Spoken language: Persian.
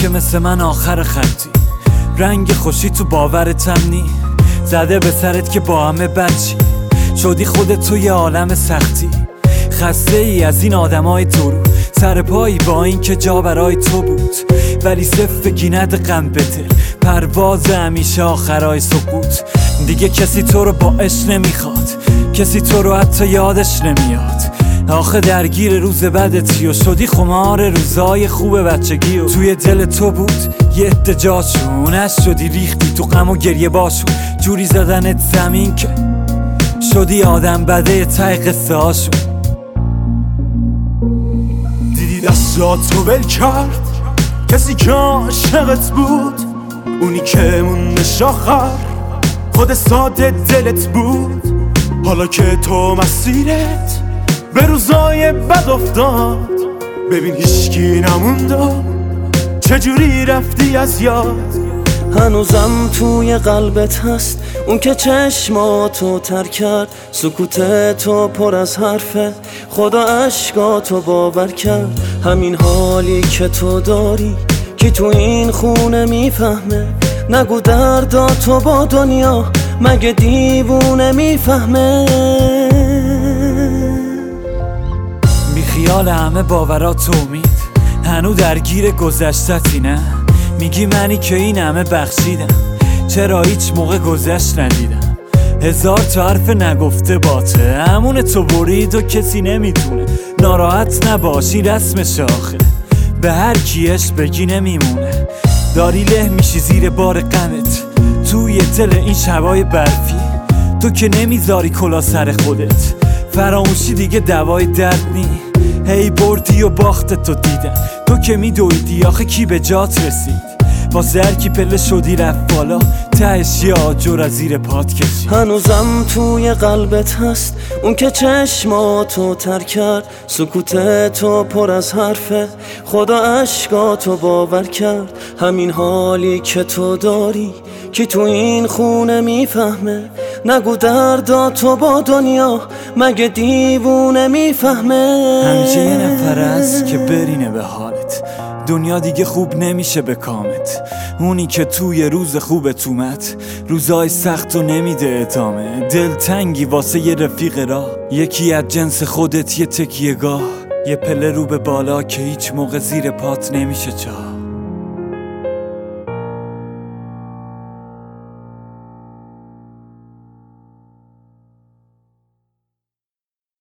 که مثل من آخر خطی، رنگ خوشی تو باورتم نی، زده به سرت که با همه بچی، شدی خودت تو یه عالم سختی. خسته ای از این آدمای تو رو سر پایی با این که جا برای تو بود، ولی صف گیند غم بده پرواز همیشه آخرای سقوط. دیگه کسی تو رو با عشق نمیخواد، کسی تو رو حتی یادش نمیاد. آخه درگیر روز بدتی و شدی خمار روزای خوب بچگی و توی دل تو بود یه عده جاشون، شدی ریختی تو غم و گریه باشون، جوری زدنت زمین که شدی آدم بده ته قصه هاشون. دیدی دستاتو ول کرد کسی که عاشقت بود، اونی که موندش آخر خود ساده دلت بود. حالا که تو مسیرت به روزای بد افتاد، ببین هیچکی نموند و چجوری رفتی از یاد. هنوزم توی قلبت هست اون که چشماتو تر کرد، سکوت تو پر از حرفه خدا عشقاتو باور کرد. همین حالی که تو داری کی تو این خونه میفهمه، نگو درداتو با دنیا مگه دیوونه میفهمه. بی خیال همه باورات امید، هنو درگیر گذشتتی نه؟ میگی منی که این همه بخشیدم، چرا هیچ موقع گذشت ندیدم؟ هزار تا حرف نگفته باته، همون تو برید و کسی نمیدونه. ناراحت نباشی رسم شاخه، به هر کیش بگی نمیمونه. داری له میشی زیر بار غمت توی دل این شبای برفی، تو که نمیذاری کلا سر خودت، فراموشی دیگه دوای درد نی. هی بردی و باختت تو دیدن، تو که میدویدی آخه کی به جات رسید. واسه هر کی پله شدی رفت بالا، تهش یه آجر از زیر پات کشید. هنوزم توی قلبت هست اون که چشماتو تر کرد، سکوت تو پر از حرفه خدا عشقاتو باور کرد. همین حالی که تو داری کی تو این خونه میفهمه، نگو درداتو با دنیا مگه دیوونه میفهمه. همیشه یه نفر هست که برینه به حالت، دنیا دیگه خوب نمیشه به کامت. اونی که توی روز خوبت اومد، روزای سخت و نمیده ادامه. دلتنگی واسه یه رفیق راه، یکی از جنس خودت، یه تکیه گاه، یه پله رو به بالا که هیچ موقع زیر پات نمیشه جا.